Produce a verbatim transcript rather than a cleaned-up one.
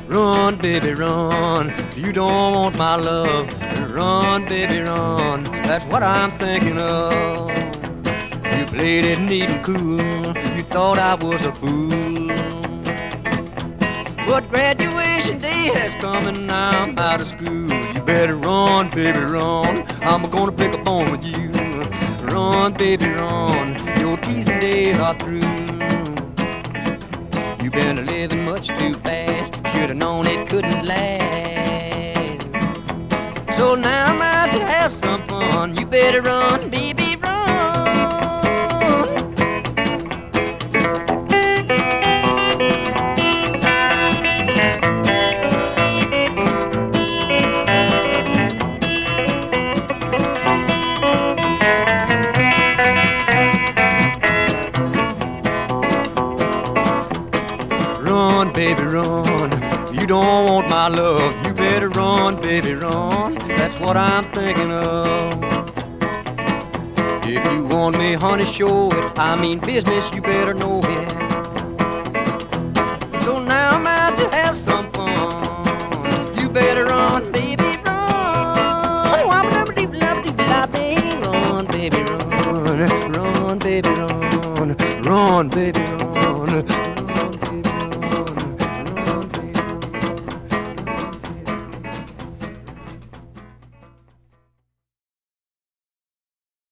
Run, baby, run. You don't want my love. Run, baby, run. That's what I'm thinking of. You played it neat and cool. You thought I was a fool. But graduation day has come and now I'm out of school. You better run, baby, run. I'm gonna pick a bone with you. Run, baby, run. Your teasing days are through. You've been living much too fast. Should've known it couldn't last. So now I'm out to have some fun. You better run, baby, run. Run, baby, run. You don't want my love. You better run, baby, run. That's what I'm thinking of. If you want me, honey, show it. I mean business, you better know it. So now I'm out to have some fun. You better run, baby, run. Run, baby, run. Run, baby, run. Run, baby, run.